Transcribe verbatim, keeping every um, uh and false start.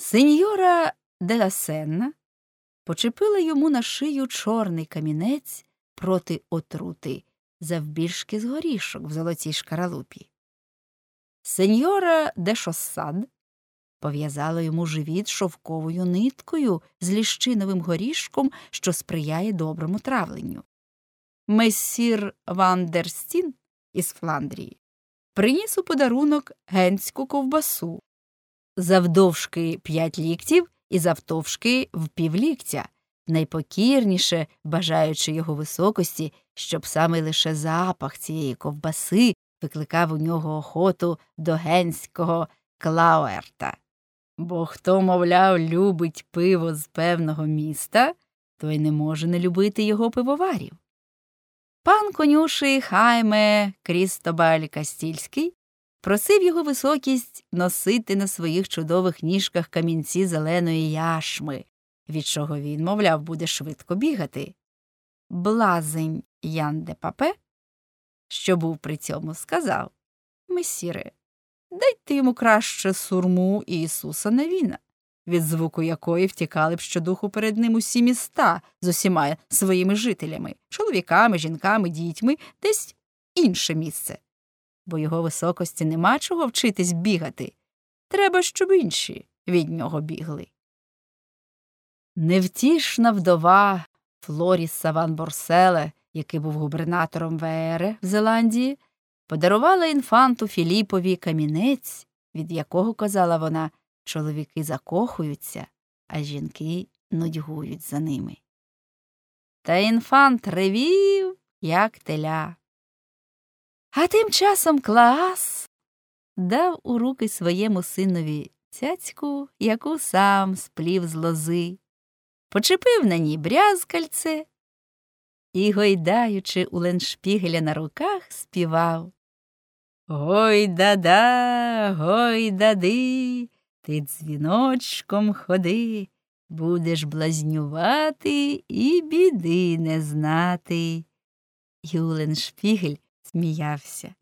Сеньора де ла Сенна почепила йому на шию чорний камінець проти отрути, завбільшки з горішок в золотій шкаралупі. Сеньора де Шоссад пов'язала йому живіт шовковою ниткою з ліщиновим горішком, що сприяє доброму травленню. Мессір Ван дер Стін із Фландрії приніс у подарунок гентську ковбасу, завдовжки п'ять ліктів і завтовшки в півліктя, найпокірніше бажаючи його високості, щоб саме лише запах цієї ковбаси викликав у нього охоту до гентського клауерта. Бо хто, мовляв, любить пиво з певного міста, той не може не любити його пивоварів. Пан конюший Хайме Крістобаль Кастільський просив його високість носити на своїх чудових ніжках камінці зеленої яшми, від чого він, мовляв, буде швидко бігати. Блазень Ян де Папе, що був при цьому, сказав: «Месіре, дайте йому краще сурму Ісуса Навіна, від звуку якої втікали б щодуху перед ним усі міста з усіма своїми жителями, чоловіками, жінками, дітьми, десь інше місце. Бо його високості нема чого вчитись бігати. Треба, щоб інші від нього бігли». Невтішна вдова Флоріса Ван Борселе, який був губернатором Веере в Зеландії, подарувала інфанту Філіпові камінець, від якого, казала вона, чоловіки закохуються, а жінки нудьгують за ними. Та інфант ревів, як теля. А тим часом Клаас дав у руки своєму синові цяцьку, яку сам сплів з лози, почепив на ній брязкальце і, гойдаючи Уленшпігеля на руках, співав: «Гой-да-да, гой-да-ди, ти дзвіночком ходи, будеш блазнювати і біди не знати». І Уленшпігель сміявся.